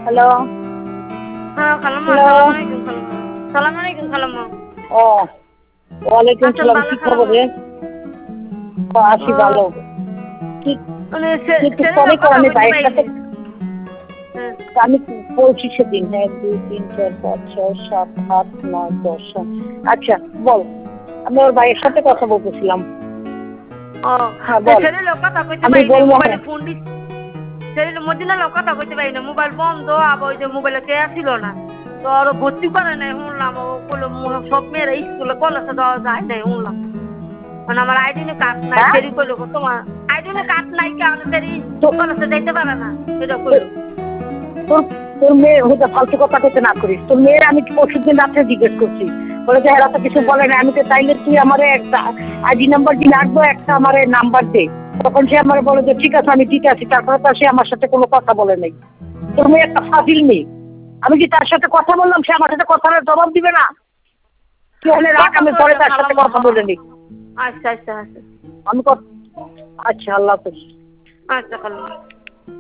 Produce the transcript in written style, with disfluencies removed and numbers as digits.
Hello. হ্যাঁ খালাম্মা, hello. আসসালামু আলাইকুম খালাম্মা। সালাম আলাইকুম খালাম্মা। ও ওয়ালাইকুম আছেন সালাম। ভালো কি খবর খালাম্মা? রে? আছি ভালো। কি মানে একটু সেদিনও পরে কথা করানি কইতে ভাই একসাথে। পারিনি। হ্যাঁ। আমি বলছি সেদিন 1 2 3 4 5 6 7 8 9 10। আচ্ছা বল। আমি ওর ভাইয়ের সাথে কথা বলতেছিলাম। ও হ্যাঁ বল। সেদিন কথা কইতে আমি পারিনি, বলবো মোবাইলে হ্যাঁ। Phone this. সেদিন মদিনা কথা কইতে পারিনি, মোবাইল বন্ধ, আবার ওই যে মোবাইলে কে ছিল না। তো আর ভর্তি করে নাই শুনলাম, ও বললো সব মেয়েরা স্কুলে কলেজে যাওয়া যায় নাই শুনলাম। মানে আমার আইডিনে কার্ড নাই, হ্যাঁ ফেরি কইলো তোমার আইডিনে কার্ড নাই কারণে ফেরি তো কলেজে যাইতে পারে না, এটা তো- কইলো। তোর তোর মেয়ে হয়তো ফালতু কথা কইতে না করিস। তোর মেয়ের আমি পরশুদিন রাত্রে জিজ্ঞেস করছি। বলে যে এরা তো কিছু বলে না। আমি তো তাইলে তুই আমারে একটা আইডি নাম্বার দিয়ে রাখবো, একটা আমারে নাম্বার দে। তখন সে আমার বলে যে ঠিক আছে আমি দিতে আছি। তারপরে তো সে আমার সাথে কোনো কথা বলে নাই। তোর মেয়ে একটা ফাজিল মেয়ে। আমি কি তার সাথে কথা বললাম, সে আমার সাথে কথার জবাব দিবে না? তুই হলে রাখ, কথা আমি কই পরে না তার সাথে খালাম্মা। কথা বলে নিই। আচ্ছা আচ্ছা আচ্ছা। আমি আচ্ছা আল্লাহ হাফেজ। আচ্ছা খালাম্মা।